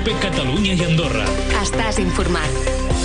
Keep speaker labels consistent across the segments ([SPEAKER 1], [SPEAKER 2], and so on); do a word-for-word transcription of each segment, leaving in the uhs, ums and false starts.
[SPEAKER 1] COPE Catalunya i Andorra.
[SPEAKER 2] Estàs informat.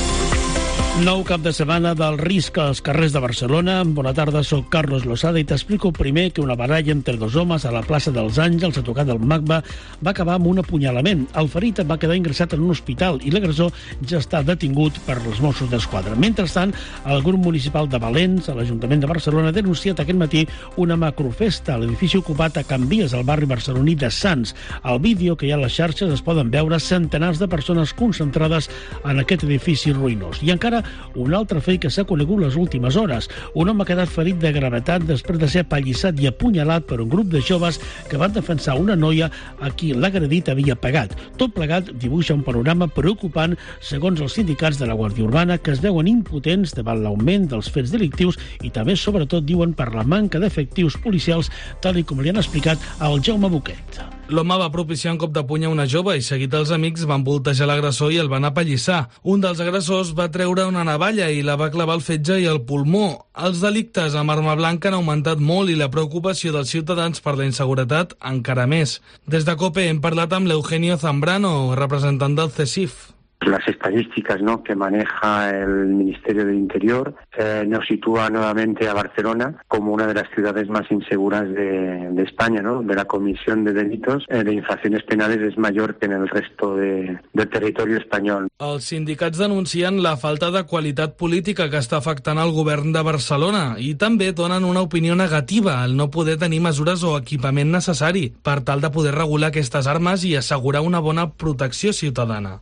[SPEAKER 3] Nou cap de setmana del risc als carrers de Barcelona. Bona tarda, soc Carlos Losada i t'explico primer que una baralla entre dos homes a la plaça dels Àngels, a tocar del Magba, va acabar amb un apunyalament. El ferit va quedar ingressat en un hospital i l'agressor ja està detingut per els Mossos d'Esquadra. Mentrestant, el grup municipal de Valents, a l'Ajuntament de Barcelona, ha denunciat aquest matí una macrofesta a l'edifici ocupat a Can Vies, al barri barceloní de Sants. Al vídeo que hi ha a les xarxes es poden veure centenars de persones concentrades en aquest edifici ruïnós. I encara un altre fet que s'ha conegut les últimes hores. Un home ha quedat ferit de gravetat després de ser apallissat i apunyalat per un grup de joves que van defensar una noia a qui l'agredit havia pegat. Tot plegat dibuixa un panorama preocupant segons els sindicats de la Guàrdia Urbana, que es veuen impotents davant l'augment dels fets delictius i també, sobretot, diuen per la manca d'efectius policials, tal i com li han explicat al Jaume Boquet.
[SPEAKER 4] L'home va propiciar un cop de puny a una jove i, seguit els amics, van voltejar l'agressor i el van apallissar. Un dels agressors va treure una navalla i la va clavar al fetge i al pulmó. Els delictes amb arma blanca han augmentat molt i la preocupació dels ciutadans per la inseguretat encara més. Des de COPE hem parlat amb l'Eugenio Zambrano, representant del CESIF.
[SPEAKER 5] Las estadísticas, ¿no?, que maneja el Ministerio del Interior eh, nos sitúa nuevamente a Barcelona como una de las ciudades más inseguras de, de España, ¿no? De la comisión de delitos eh, de infracciones penales es mayor que en el resto de, del territorio español.
[SPEAKER 4] Els sindicats denuncien la falta de qualitat política que està afectant el govern de Barcelona i també donen una opinió negativa al no poder tenir mesures o equipament necessari per tal de poder regular aquestes armes i assegurar una bona protecció ciutadana.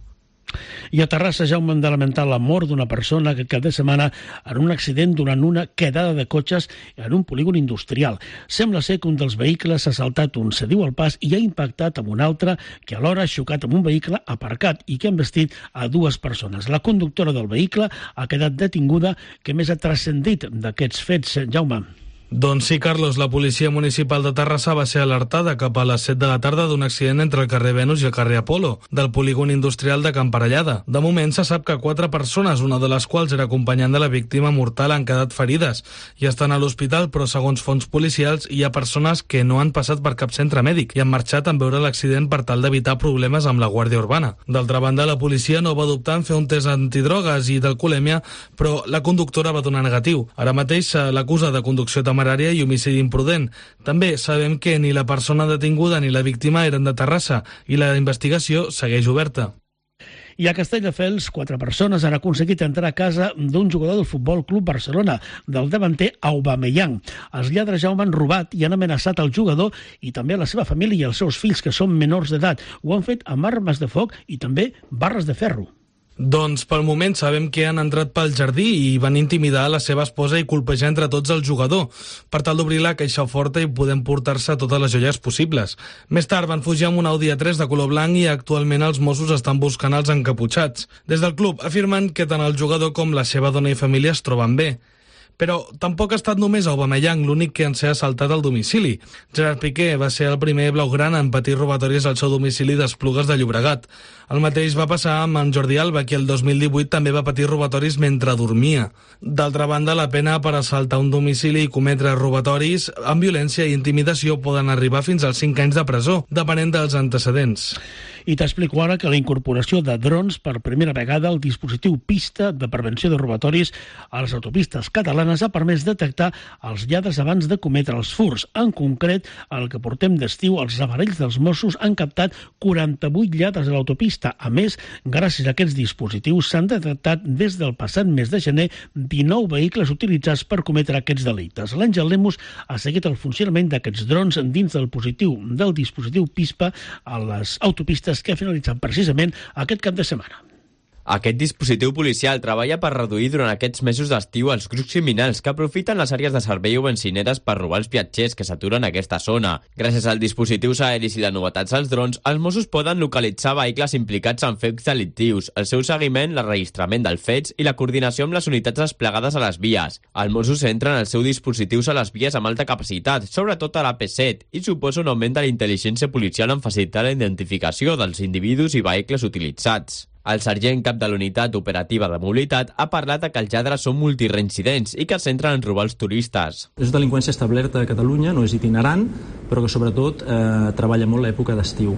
[SPEAKER 3] I a Terrassa, Jaume, han de lamentar la mort d'una persona aquest cap de setmana en un accident durant una quedada de cotxes en un polígon industrial. Sembla ser que un dels vehicles ha saltat un cediu al pas i ha impactat amb un altre que alhora ha xocat amb un vehicle aparcat i que ha embestit a dues persones. La conductora del vehicle ha quedat detinguda. Què més ha transcendit d'aquests fets, Jaume?
[SPEAKER 4] Doncs sí, Carlos, la policia municipal de Terrassa va ser alertada cap a les set de la tarda d'un accident entre el carrer Venus i el carrer Apolo, del polígon industrial de Can Parellada. De moment se sap que quatre persones, una de les quals era acompanyant de la víctima mortal, han quedat ferides i estan a l'hospital, però segons fonts policials hi ha persones que no han passat per cap centre mèdic i han marxat en veure l'accident per tal d'evitar problemes amb la Guàrdia Urbana. D'altra banda, la policia no va dubtar en fer un test antidrogues i d'alcoholèmia, però la conductora va donar negatiu. Ara mateix se l'acusa de conducció temerària i homicidi imprudent. També sabem que ni la persona detinguda ni la víctima eren de Terrassa i la investigació segueix oberta.
[SPEAKER 3] I a Castelldefels, quatre persones han aconseguit entrar a casa d'un jugador del Futbol Club Barcelona, del davanter Aubameyang. Els lladres ja ho han robat i han amenaçat el jugador i també a la seva família i els seus fills, que són menors d'edat. Ho han fet amb armes de foc i també barres de ferro.
[SPEAKER 4] Doncs pel moment sabem que han entrat pel jardí i van intimidar la seva esposa i colpejar entre tots el jugador per tal d'obrir la caixa forta i poder emportar-se totes les joies possibles. Més tard van fugir amb un Audi A tres de color blanc i actualment els Mossos estan buscant els encaputxats. Des del club afirmen que tant el jugador com la seva dona i família es troben bé. Però tampoc ha estat només Aubameyang l'únic que en ser assaltat al domicili. Gerard Piqué va ser el primer blaugrana en patir robatoris al seu domicili d'Esplugues de Llobregat. El mateix va passar amb en Jordi Alba, qui el dos mil divuit també va patir robatoris mentre dormia. D'altra banda, la pena per assaltar un domicili i cometre robatoris amb violència i intimidació poden arribar fins als cinc anys de presó, depenent dels antecedents.
[SPEAKER 3] I t'explico ara que la incorporació de drons per primera vegada al dispositiu Pista de prevenció de robatoris a les autopistes catalanes ha permès detectar els lladres abans de cometre els furts. En concret, el que portem d'estiu, els aparells dels Mossos han captat quaranta-vuit lladres a l'autopista. A més, gràcies a aquests dispositius s'han detectat des del passat mes de gener dinou vehicles utilitzats per cometre aquests delictes. L'Àngel Lemus ha seguit el funcionament d'aquests drons dins del positiu del dispositiu Pispa a les autopistes que ha finalitzat precisament aquest cap de setmana.
[SPEAKER 6] Aquest dispositiu policial treballa per reduir durant aquests mesos d'estiu els grups criminals que aprofiten les àrees de servei o benzineres per robar els viatgers que s'aturen a aquesta zona. Gràcies als dispositius aeris i de novetats als drons, els Mossos poden localitzar vehicles implicats en fets delictius, el seu seguiment, l'enregistrament dels fets i la coordinació amb les unitats desplegades a les vies. Els Mossos centren els seus dispositius a les vies amb alta capacitat, sobretot a l'A P set, i suposa un augment de la intel·ligència policial en facilitar la identificació dels individus i vehicles utilitzats. El sergent cap de l'unitat operativa de mobilitat ha parlat que els lladres són multireincidents i que es centren en robar els turistes.
[SPEAKER 7] És delinqüència establerta a Catalunya, no és itinerant, però que sobretot eh, treballa molt l'època d'estiu.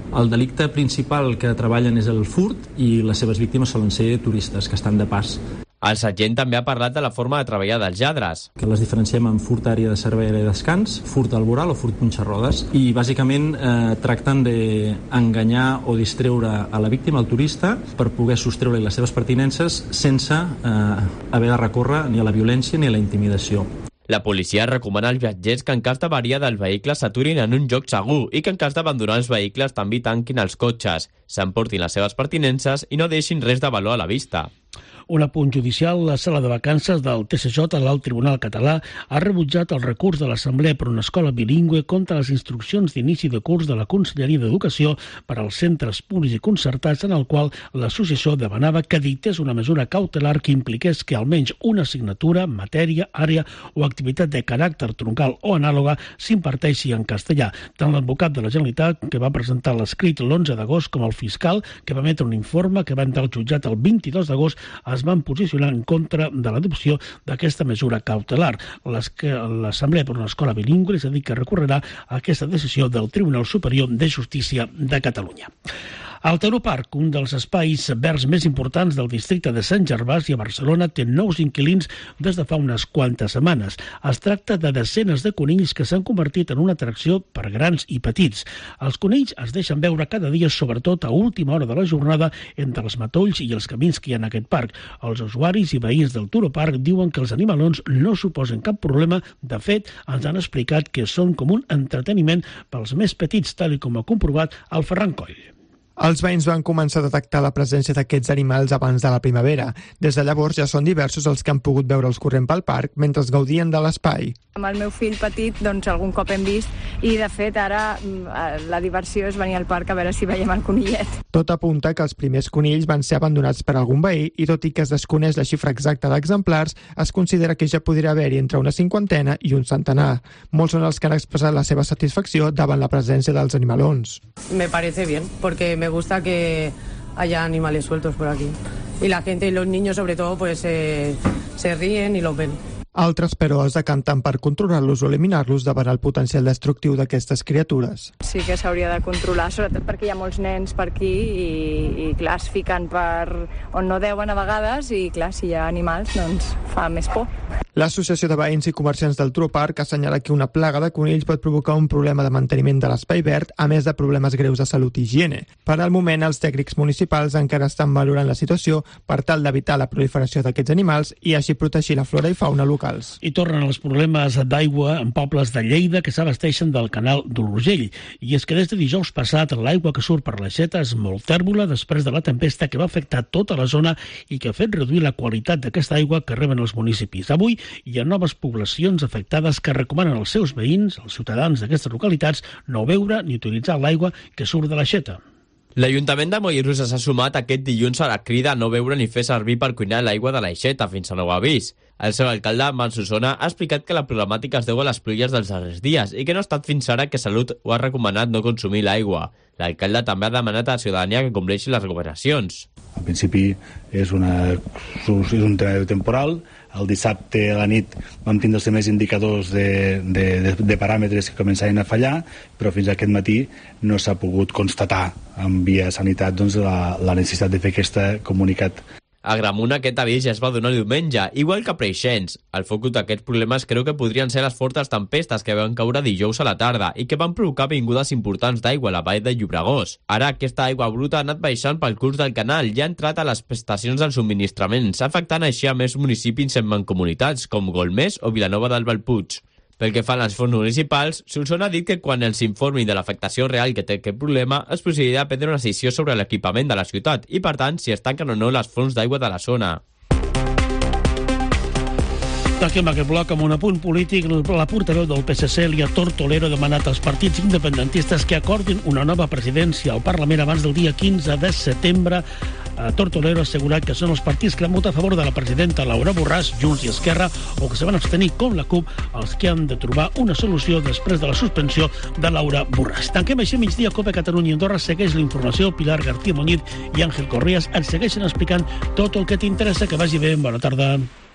[SPEAKER 1] El delicte principal que treballen és el furt i les seves víctimes solen ser turistes que estan de pas.
[SPEAKER 6] El sergent també ha parlat de la forma de treballar dels lladres.
[SPEAKER 1] Que les diferenciem en furt àrea de servei i descans, furt alboral o furt punxarrodes, i bàsicament eh, tracten d'enganyar o distreure a la víctima, al turista, per poder sostreure les seves pertinences sense eh, haver de recórrer ni a la violència ni a la intimidació.
[SPEAKER 6] La policia recomana als viatgers que en cas d'avaria del vehicle s'aturin en un lloc segur i que en cas d'abandonar els vehicles també tanquin els cotxes, s'emportin les seves pertinences i no deixin res de valor a la vista.
[SPEAKER 3] Un apunt judicial, la sala de vacances del T C J, l'Alt Tribunal Català, ha rebutjat el recurs de l'Assemblea per una escola bilingüe contra les instruccions d'inici de curs de la Conselleria d'Educació per als centres públics i concertats, en el qual l'associació demanava que dictés una mesura cautelar que impliqués que almenys una assignatura, matèria, àrea o activitat de caràcter troncal o anàloga s'imparteixi en castellà. Tant l'advocat de la Generalitat, que va presentar l'escrit l'onze d'agost, com el fiscal, que va emetre un informe que va entrar al jutjat el vint-i-dos d'agost, es van posicionar en contra de l'adopció d'aquesta mesura cautelar. L'Assemblea per una escola bilingüe és a dir que recorrerà a aquesta decisió del Tribunal Superior de Justícia de Catalunya. El Teuroparc, un dels espais verds més importants del districte de Sant Gervasi a Barcelona, té nous inquilins des de fa unes quantes setmanes. Es tracta de desenes de conills que s'han convertit en una atracció per grans i petits. Els conills es deixen veure cada dia, sobretot a última hora de la jornada, entre els matolls i els camins que hi ha en aquest parc. Els usuaris i veïns del Teuroparc diuen que els animalons no suposen cap problema. De fet, ens han explicat que són com un entreteniment pels més petits, tal com ha comprovat el Ferran Coll.
[SPEAKER 2] Els veïns van començar a detectar la presència d'aquests animals abans de la primavera. Des de llavors ja són diversos els que han pogut veure'ls corrent pel parc mentre es gaudien de l'espai.
[SPEAKER 7] Amb el meu fill petit, doncs algun cop hem vist, i de fet ara la diversió és venir al parc a veure si veiem el conillet.
[SPEAKER 2] Tot apunta que els primers conills van ser abandonats per algun veí i tot i que es desconeix la xifra exacta d'exemplars, es considera que ja podria haver-hi entre una cinquantena i un centenar. Molts són els que han expressat la seva satisfacció davant la presència dels animalons.
[SPEAKER 8] Me parece bien, porque me gusta que haya animales sueltos por aquí. Y la gente y los niños, sobre todo, pues eh, se ríen y los ven.
[SPEAKER 2] Altres, però, es decanten per controlar-los o eliminar-los davant el potencial destructiu d'aquestes criatures.
[SPEAKER 7] Sí que s'hauria de controlar, sobretot perquè hi ha molts nens per aquí i, i clar, es fiquen per on no deuen a vegades i, clar, si hi ha animals, doncs fa més por.
[SPEAKER 2] L'Associació de Veïns i Comerciants del Teuroparc assenyala que una plaga de conills pot provocar un problema de manteniment de l'espai verd, a més de problemes greus de salut i higiene. Per al moment, els tècnics municipals encara estan valorant la situació per tal d'evitar la proliferació d'aquests animals i així protegir la flora i fauna locals.
[SPEAKER 3] I tornen els problemes d'aigua en pobles de Lleida que s'abasteixen del canal de l'Urgell. I és que des de dijous passat l'aigua que surt per l'aixeta és molt tèrbola després de la tempesta que va afectar tota la zona i que ha fet reduir la qualitat d'aquesta aigua que reben els municipis. Avui hi ha noves poblacions afectades que recomanen als seus veïns, als ciutadans d'aquestes localitats, no beure ni utilitzar l'aigua que surt de l'aixeta.
[SPEAKER 6] L'Ajuntament de Mollerussa s'ha sumat aquest dilluns a la crida a no beure ni fer servir per cuinar l'aigua de l'aixeta fins a nou avís. El seu alcalde, Manso Sona, ha explicat que la problemàtica es deu a les pluies dels darrers dies i que no ha estat fins ara que Salut ho ha recomanat no consumir l'aigua. L'alcalde també ha demanat a la ciutadania que compleixi les recomanacions.
[SPEAKER 9] En principi és, una, és un tema temporal. El dissabte a la nit vam tindre els primers indicadors de, de, de, de paràmetres que començaven a fallar, però fins a aquest matí no s'ha pogut constatar en via sanitat doncs, la, la necessitat de fer aquest comunicat.
[SPEAKER 6] A Gramunt aquest avís ja es va donar diumenge, igual que a Preixens. El focus d'aquests problemes creu que podrien ser les fortes tempestes que van caure dijous a la tarda i que van provocar vingudes importants d'aigua a la vall de Llobregós. Ara aquesta aigua bruta ha anat baixant pel curs del canal i ha entrat a les estacions dels subministraments, afectant així a més municipis en mancomunitats com Golmés o Vilanova del Bellpuig. Pel que fan als fons municipals, Solsona ha dit que quan els informin de l'afectació real que té aquest problema, es procedirà a prendre una decisió sobre l'equipament de la ciutat i, per tant, si es tanquen o no les fonts d'aigua de la zona.
[SPEAKER 3] Tanquem aquest bloc amb un apunt polític. La portaveu del P S C, Lia Tortolero, ha demanat als partits independentistes que acordin una nova presidència al Parlament abans del dia quinze de setembre. Tortolero ha assegurat que són els partits que han votat a favor de la presidenta Laura Borràs, Junts i Esquerra, o que se van abstenir com la CUP, els que han de trobar una solució després de la suspensió de Laura Borràs. Tanquem així migdia. Copa Catalunya i Andorra segueix la informació. Pilar García Muñiz i Àngel Correas et segueixen explicant tot el que t'interessa. Que vagi bé. Bona tarda.